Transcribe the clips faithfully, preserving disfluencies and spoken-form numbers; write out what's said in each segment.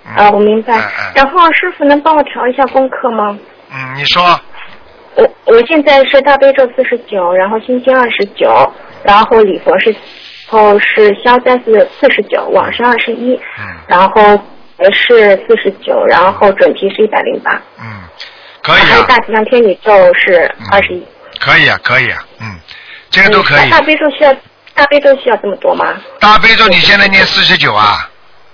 啊，我明白。然后师傅能帮我调一下功课吗？ 嗯，你说。 我我现在是大悲咒四十九，然后心经二十九，然后礼佛是，后是消灾是四十九，往生二十一， 嗯， 然后也是四十九，然后准提是一百零八。 嗯，可以啊。 还有大吉祥天女咒是二十一。 可以啊，可以啊，嗯，这个都可以。 大悲咒需要大悲咒需要这么多吗？ 大悲咒你现在念四十九啊？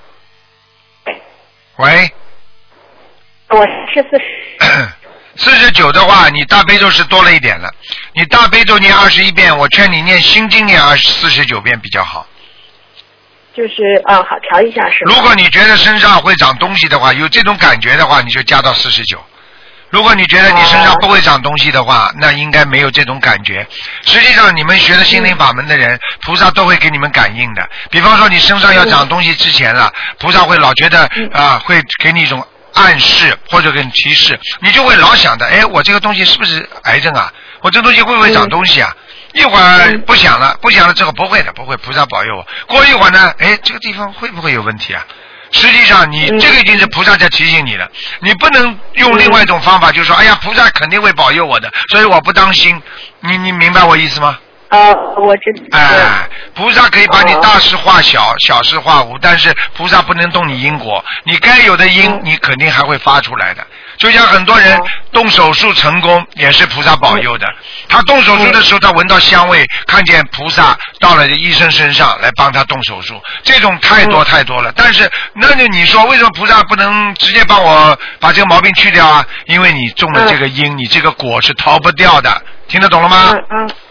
喂。 我是四十。 四十九的话，你大悲咒是多了一点了。你大悲咒念二十一遍，我劝你念心经念二四十九遍比较好。 就是啊，好调一下是吧？ 如果你觉得身上会长东西的话，有这种感觉的话，你就加到四十九。如果你觉得你身上不会长东西的话，那应该没有这种感觉。实际上，你们学的心灵法门的人，菩萨都会给你们感应的。比方说，你身上要长东西之前了，菩萨会老觉得啊，会给你一种暗示或者给你提示，你就会老想的，哎，我这个东西是不是癌症啊？我这东西会不会长东西啊？一会儿不想了，不想了之后不会的，不会，菩萨保佑我。过一会儿呢，哎，这个地方会不会有问题啊？实际上你这个已经是菩萨在提醒你了，你不能用另外一种方法，就是说，哎呀，菩萨肯定会保佑我的，所以我不当心。你你明白我意思吗？ 呃，我知道。 哎，菩萨可以把你大事化小，小事化无，但是菩萨不能动你因果，你该有的因，你肯定还会发出来的。就像很多人动手术成功，也是菩萨保佑的。他动手术的时候，他闻到香味，看见菩萨到了医生身上来帮他动手术，这种太多太多了。但是，那就你说，为什么菩萨不能直接帮我把这个毛病去掉啊？因为你种了这个因，你这个果是逃不掉的。听得懂了吗？ 嗯嗯。